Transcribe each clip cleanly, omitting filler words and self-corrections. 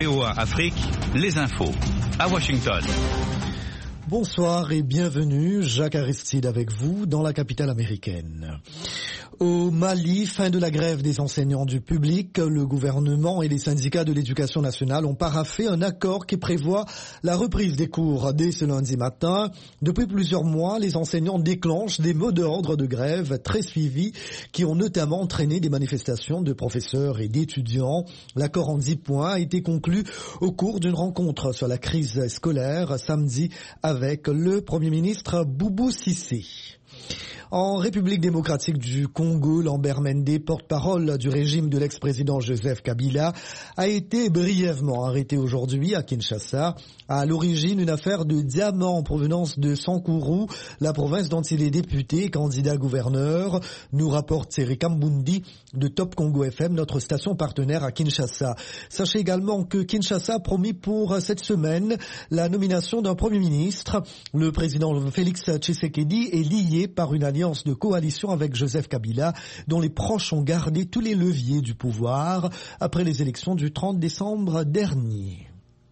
VOA Afrique, les infos, à Washington. Bonsoir et bienvenue, Jacques Aristide avec vous dans la capitale américaine. Au Mali, fin de la grève des enseignants du public, le gouvernement et les syndicats de l'éducation nationale ont paraphé un accord qui prévoit la reprise des cours dès ce lundi matin. Depuis plusieurs mois, les enseignants déclenchent des mots d'ordre de grève très suivis qui ont notamment entraîné des manifestations de professeurs et d'étudiants. L'accord en 10 points a été conclu au cours d'une rencontre sur la crise scolaire samedi avec le Premier ministre Boubou Cissé. En République démocratique du Congo, Lambert Mende, porte-parole du régime de l'ex-président Joseph Kabila, a été brièvement arrêté aujourd'hui à Kinshasa. À l'origine, une affaire de diamants en provenance de Sankuru, la province dont il est député et candidat gouverneur, nous rapporte Thierry Kambundi de Top Congo FM, notre station partenaire à Kinshasa. Sachez également que Kinshasa a promis pour cette semaine la nomination d'un Premier ministre. Le président Félix Tshisekedi est lié par une alliance de coalition avec Joseph Kabila, dont les proches ont gardé tous les leviers du pouvoir après les élections du 30 décembre dernier.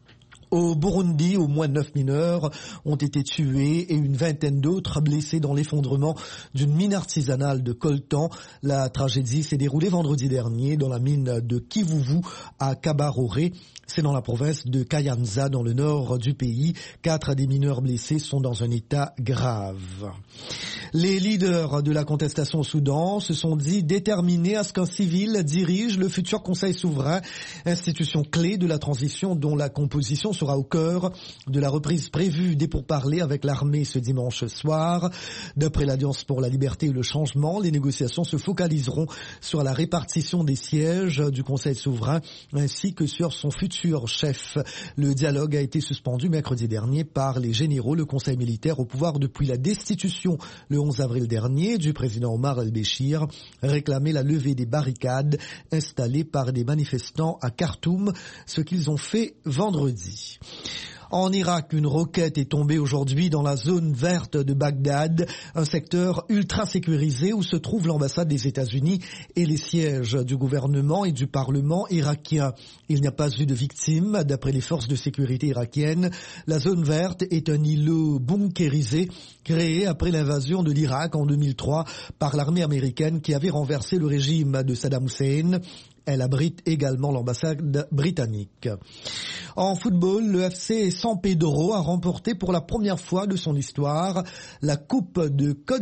Au Burundi, au moins 9 mineurs ont été tués et une vingtaine d'autres blessés dans l'effondrement d'une mine artisanale de coltan. La tragédie s'est déroulée vendredi dernier dans la mine de Kivuvu à Kabarore. C'est dans la province de Kayanza, dans le nord du pays. 4 des mineurs blessés sont dans un état grave. Les leaders de la contestation au Soudan se sont dit déterminés à ce qu'un civil dirige le futur Conseil souverain, institution clé de la transition dont la composition sera au cœur de la reprise prévue des pourparlers avec l'armée ce dimanche soir. D'après l'Alliance pour la liberté et le changement, les négociations se focaliseront sur la répartition des sièges du Conseil souverain ainsi que sur son futur chef. Le dialogue a été suspendu mercredi dernier par les généraux. Le Conseil militaire au pouvoir depuis la destitution le 11 avril dernier du président Omar el-Béchir réclamait la levée des barricades installées par des manifestants à Khartoum, ce qu'ils ont fait vendredi. En Irak, une roquette est tombée aujourd'hui dans la zone verte de Bagdad, un secteur ultra sécurisé où se trouve l'ambassade des États-Unis et les sièges du gouvernement et du Parlement irakien. Il n'y a pas eu de victimes. D'après les forces de sécurité irakiennes, la zone verte est un îlot bunkérisé créé après l'invasion de l'Irak en 2003 par l'armée américaine qui avait renversé le régime de Saddam Hussein. Elle abrite également l'ambassade britannique. En football, le FC San Pedro a remporté pour la première fois de son histoire la Coupe de Côte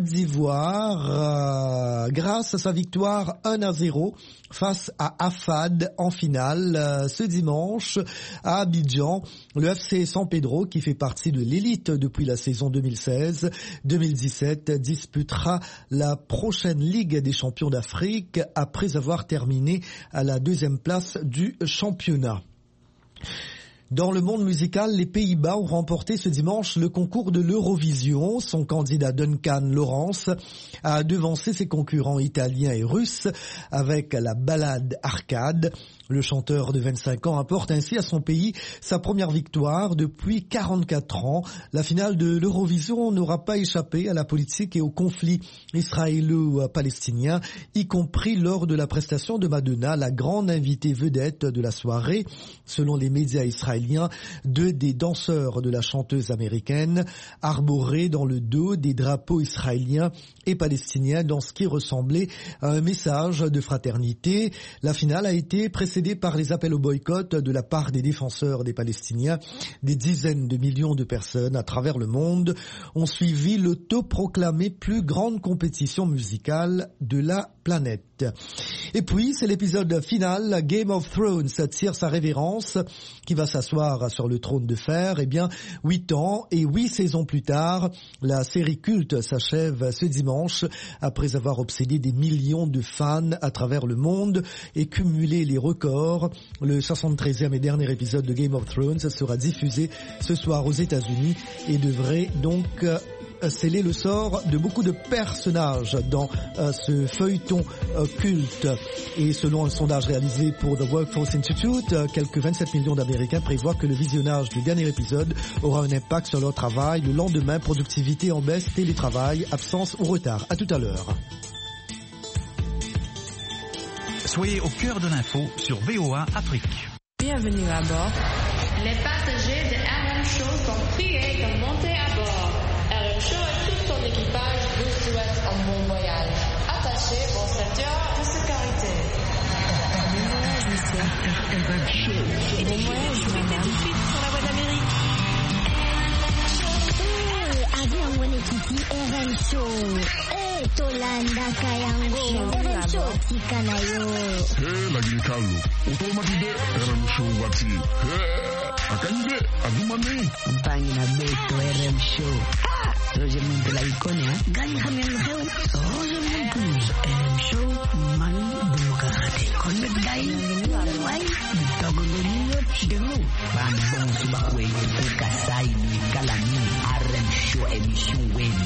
d'Ivoire grâce à sa victoire 1-0 face à Afad en finale ce dimanche à Abidjan. Le FC San Pedro, qui fait partie de l'élite depuis la saison 2016-2017, disputera la prochaine Ligue des champions d'Afrique après avoir terminé à la 2e place du championnat. Dans le monde musical, les Pays-Bas ont remporté ce dimanche le concours de l'Eurovision. Son candidat Duncan Lawrence a devancé ses concurrents italiens et russes avec la ballade Arcade. Le chanteur de 25 ans apporte ainsi à son pays sa première victoire depuis 44 ans. La finale de l'Eurovision n'aura pas échappé à la politique et au conflit israélo-palestinien, y compris lors de la prestation de Madonna, la grande invitée vedette de la soirée. Selon les médias israéliens, 2 des danseurs de la chanteuse américaine arboraient dans le dos des drapeaux israéliens et palestiniens dans ce qui ressemblait à un message de fraternité. La finale a été précédée par les appels au boycott de la part des défenseurs des Palestiniens. Des dizaines de millions de personnes à travers le monde ont suivi l'autoproclamée plus grande compétition musicale de la planète. Et puis, c'est l'épisode final. Game of Thrones tire sa révérence qui va s'asseoir sur le trône de fer. 8 ans et 8 saisons plus tard, la série culte s'achève ce dimanche après avoir obsédé des millions de fans à travers le monde et cumulé les records. Le 73e et dernier épisode de Game of Thrones sera diffusé ce soir aux États-Unis et devrait donc sceller le sort de beaucoup de personnages dans ce feuilleton culte. Et selon un sondage réalisé pour The Workforce Institute, quelques 27 millions d'Américains prévoient que le visionnage du dernier épisode aura un impact sur leur travail. Le lendemain, productivité en baisse, télétravail, absence ou retard. À tout à l'heure. Soyez au cœur de l'info sur VOA Afrique. Bienvenue à bord. Les passagers de RM Show sont priés de monter à bord. RM Show et tout son équipage vous souhaitent un bon voyage. Attachez vos ceintures de sécurité. Bon voyage, monsieur. Bon voyage, madame. Tout de suite sur la voie d'Amérique. Avion Wenekiti RM Show. Tolanda Kayango. RM Show Tikanayo. Lagi Carlo. Automatique RM Show Wati. Akanje, Adumani. Bangi na beto RM Show. Roger Monte la icône, Gani Hamel Reu. Roger Monte. RM Show. Manu Bumukakate. Komet Gai. Wai. Bitagolonio Chidemu. Bambon Subakwe. Kasai. Kalani. RM Show. Émission Wen.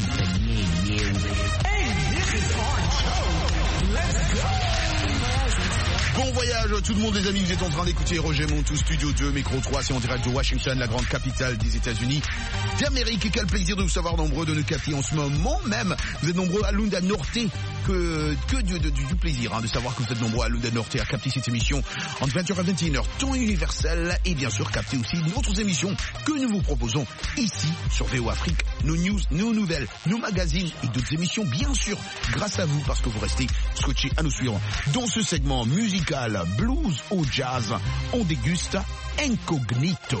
Bon voyage tout le monde les amis, vous êtes en train d'écouter Roger Montou, Studio 2, Micro 3, c'est en direct de Washington, la grande capitale des États-Unis d'Amérique. Et quel plaisir de vous savoir nombreux de nous capter en ce moment même. Vous êtes nombreux à Lunda Norte, que du plaisir de savoir que vous êtes nombreux à Lunda Norte à capter cette émission entre 20h et 21h, temps universel, et bien sûr capter aussi d'autres émissions que nous vous proposons ici sur VO Afrique, nos news, nos nouvelles, nos magazines et d'autres émissions bien sûr grâce à vous parce que vous restez scotchés à nous suivre. Dans ce segment musical blues ou jazz, on déguste Incognito.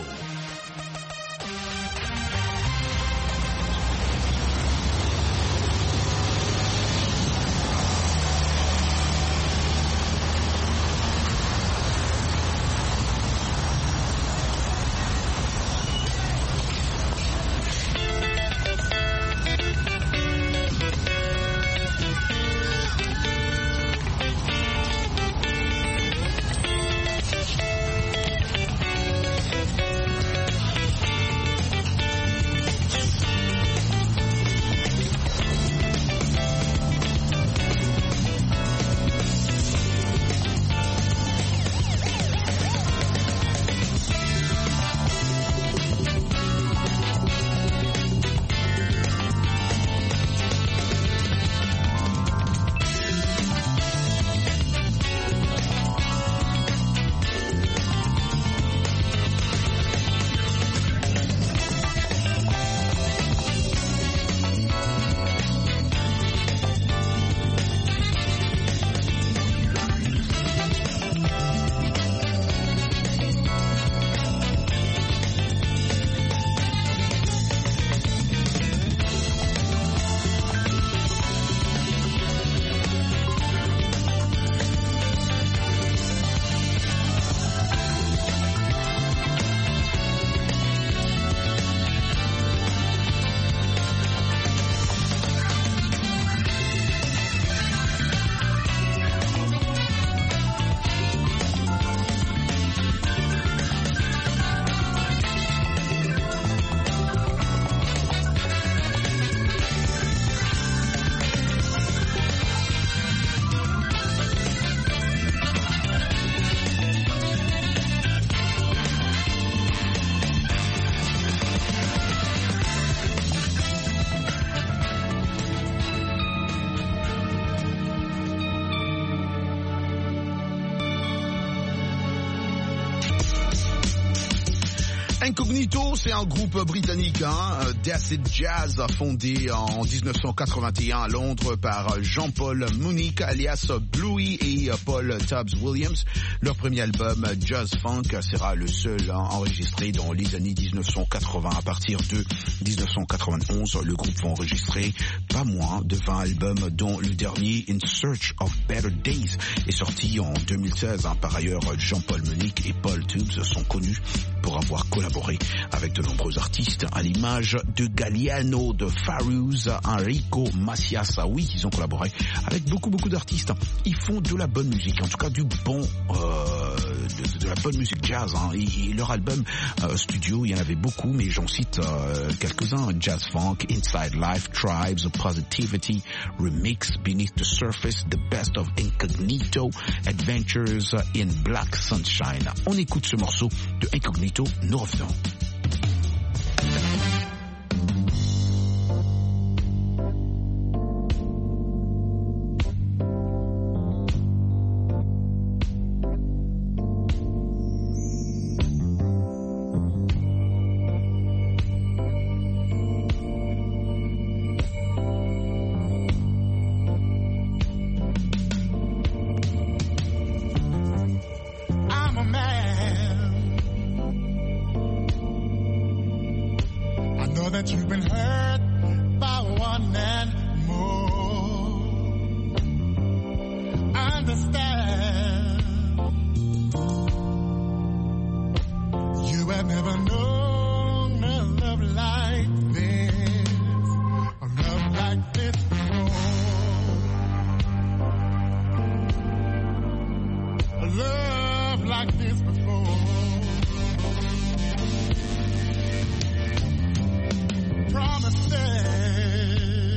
Incognito, c'est un groupe britannique, d'acid jazz fondé en 1981 à Londres par Jean-Paul Munich alias Bluey et Paul Tubbs Williams. Leur premier album Jazz Funk sera le seul enregistré dans les années 1980. À partir de 1991, le groupe va enregistrer pas moins de 20 albums dont le dernier In Search of Better Days est sorti en 2016. Par ailleurs, Jean-Paul Munich et Paul Tubbs sont connus pour avoir collaboré avec de nombreux artistes à l'image de Galliano, de Farouz, Enrico Macias. Oui, ils ont collaboré avec beaucoup d'artistes. Ils font de la bonne musique, en tout cas du bon, de la bonne musique jazz. Et leur album studio, il y en avait beaucoup, mais j'en cite quelques-uns. Jazz Funk, Inside Life, Tribes, Positivity, Remix, Beneath the Surface, The Best of Incognito, Adventures in Black Sunshine. On écoute ce morceau de Incognito, nous revenons. that you've been hurt by one and more. Understand, you have never known a love like this, a love like this before. A love like this before. Promises,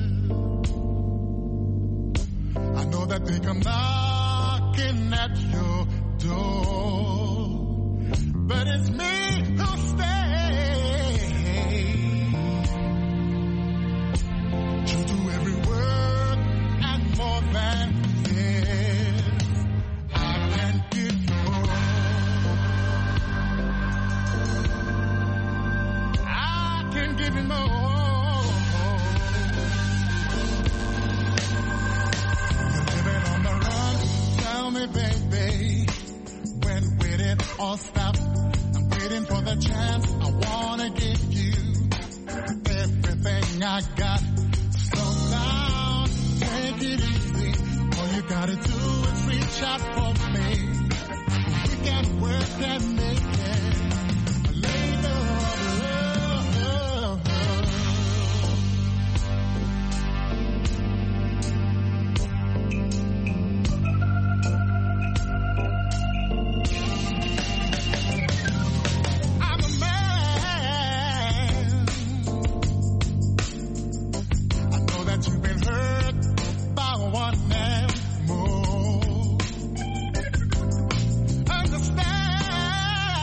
I know that they come knocking at your door, but it's me who stays true to every word and more than this. I can give you more. I can give you more. You're living on the run. Tell me, baby, when will it all stop? I'm waiting for the chance. I wanna give you everything I got. Slow down, take it easy. All you gotta do is reach out for me. We can work and make it a labor of love. I'm a man. I know that you've been hurt by one and more. Understand,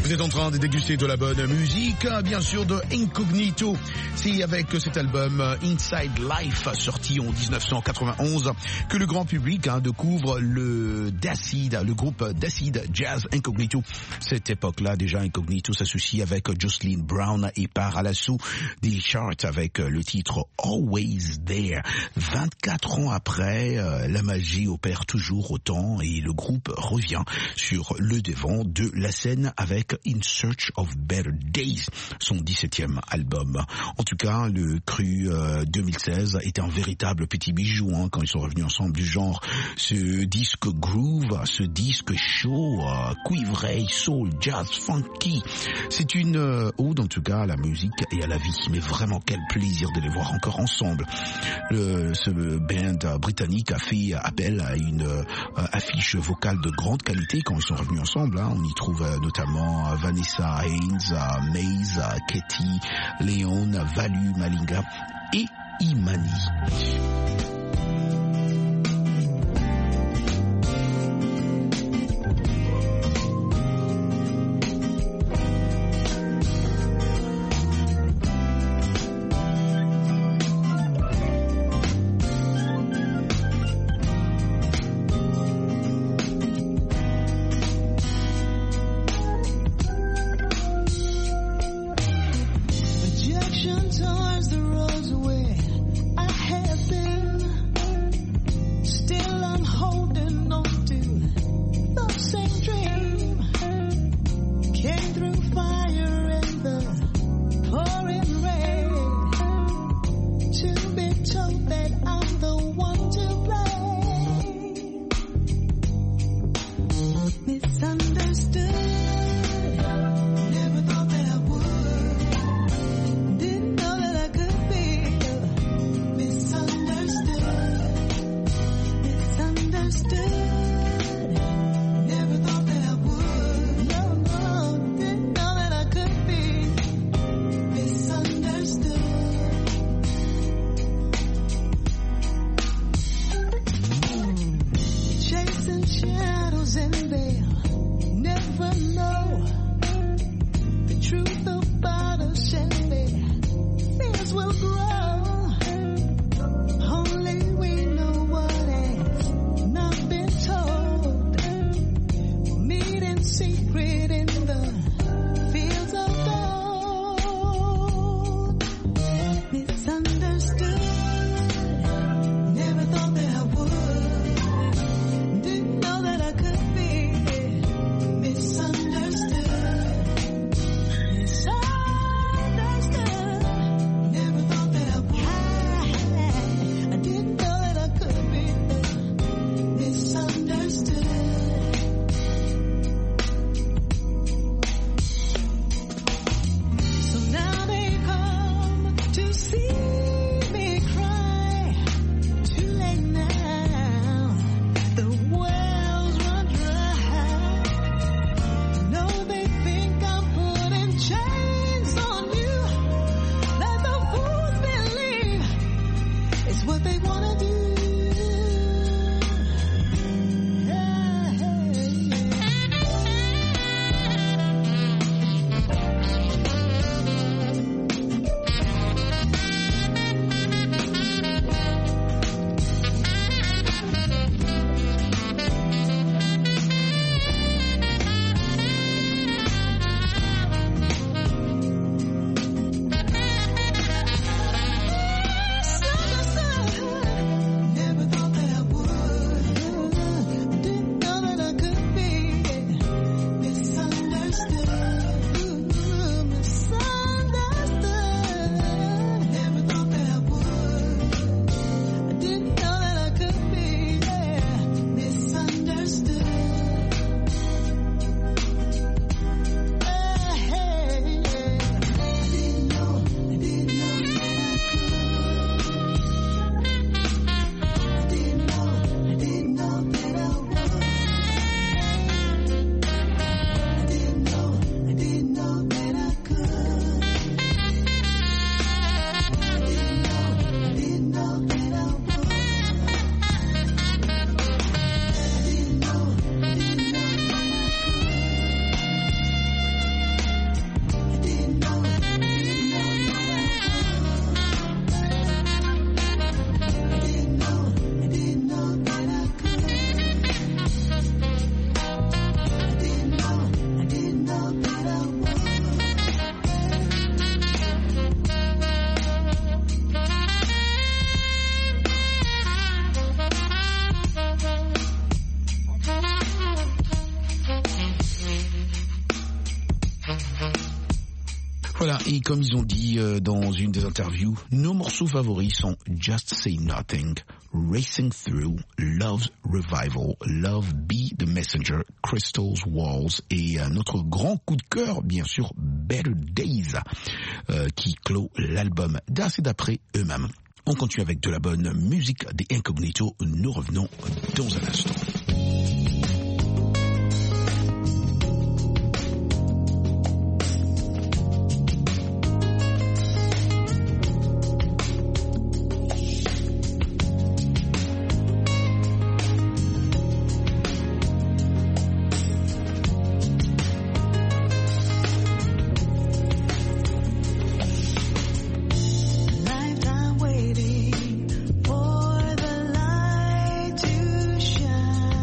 Vous êtes en train de déguster de la bonne musique, bien sûr de Incognito. C'est avec cet album Inside Life, sorti en 1991, que le grand public découvre le groupe d'acid jazz Incognito. Cette époque-là, déjà, Incognito s'associe avec Jocelyn Brown et part à l'assaut des charts avec le titre Always There. 24 ans après, la magie opère toujours autant et le groupe revient sur le devant de la scène avec In Search of Better Days, son 17e album. En tout cas, le cru 2016 était un véritable petit bijou quand ils sont revenus ensemble du genre. Ce disque groove, ce disque chaud, cuivré, soul, jazz, funky. C'est une ode en tout cas à la musique et à la vie. Mais vraiment, quel plaisir de les voir encore ensemble. Ce band britannique a fait appel à une affiche vocale de grande qualité quand ils sont revenus ensemble. On y trouve notamment Vanessa Haynes, Maze, Katie, Léon, Valu, Malinga et Imani. Towards the roads where I have been. Voilà, et comme ils ont dit dans une des interviews, nos morceaux favoris sont Just Say Nothing, Racing Through, Love's Revival, Love Be the Messenger, Crystal's Walls et notre grand coup de cœur, bien sûr, Better Days, qui clôt l'album d'Ace d'après eux-mêmes. On continue avec de la bonne musique des Incognito, nous revenons dans un instant. Lifetime waiting for the light to shine.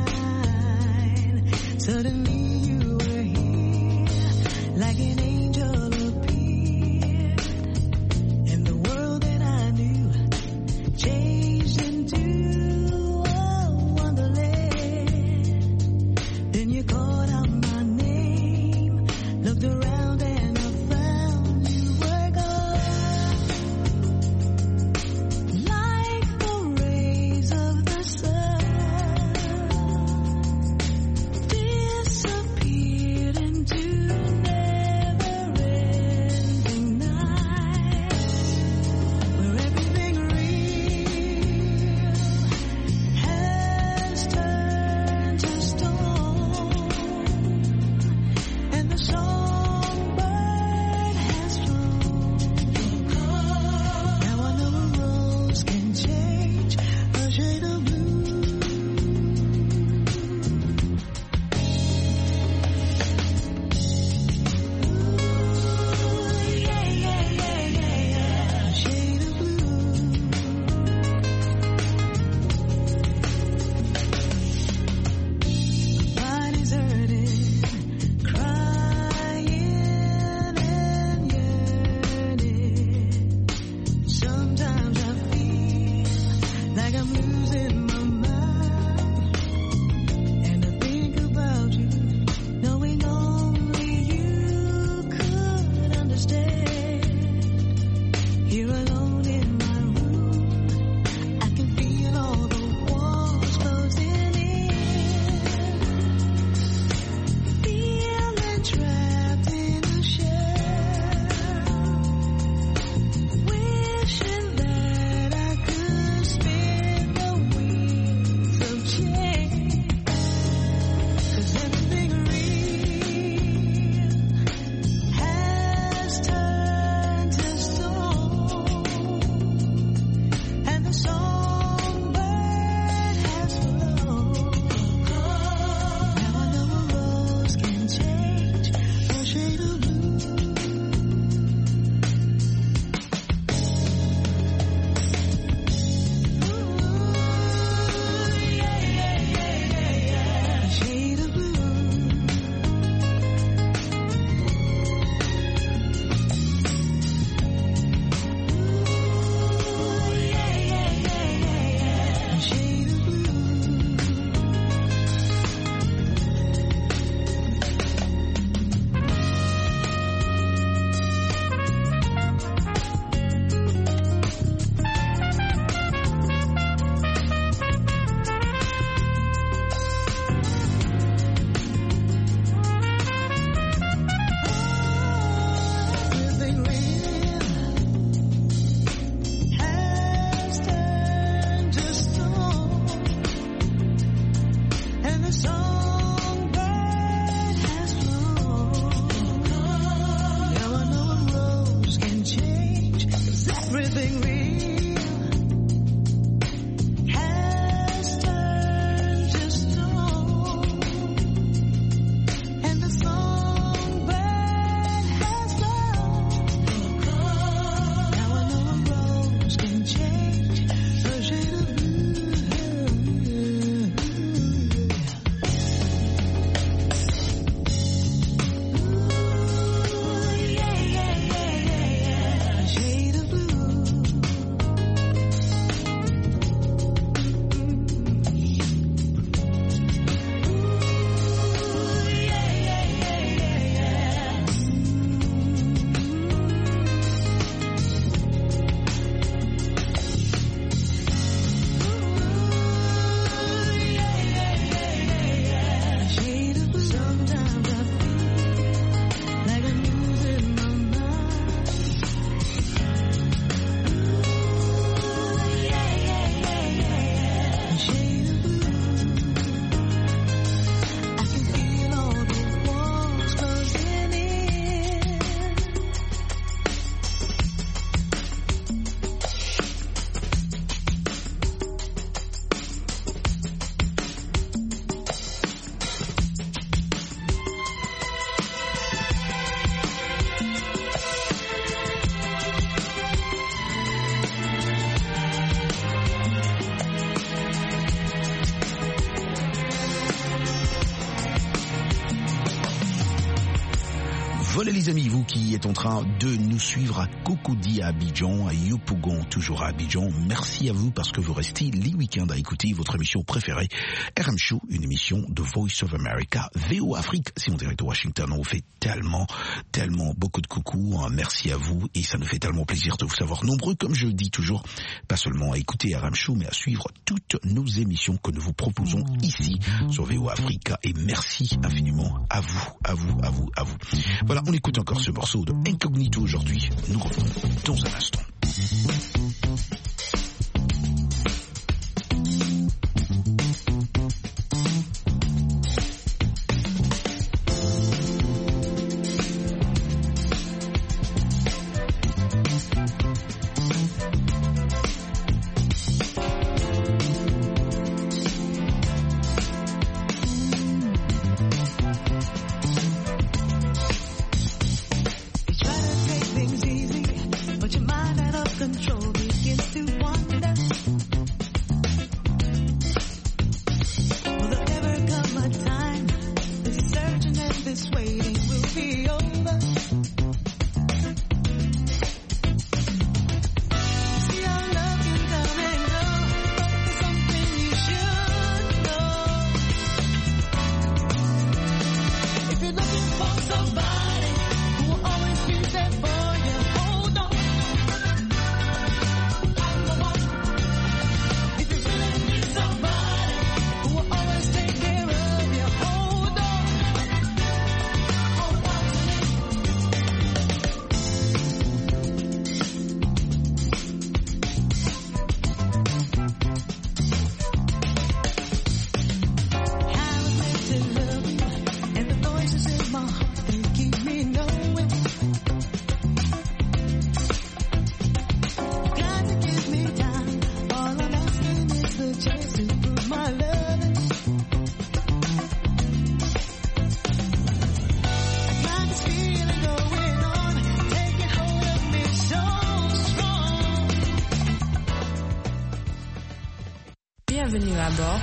Voilà les amis, vous qui êtes en train de nous suivre à Cocody à Abidjan, à Yopougon toujours à Abidjan, merci à vous parce que vous restez les week-ends à écouter votre émission préférée, RM Show, une émission de Voice of America, VO Afrique, si on dirait de Washington. On vous fait tellement beaucoup de coucou, merci à vous et ça nous fait tellement plaisir de vous savoir nombreux, comme je le dis toujours, pas seulement à écouter RM Show mais à suivre toutes nos émissions que nous vous proposons ici sur VO Africa et merci infiniment à vous. Voilà, on écoute encore ce morceau de Incognito aujourd'hui. Nous revenons dans un instant.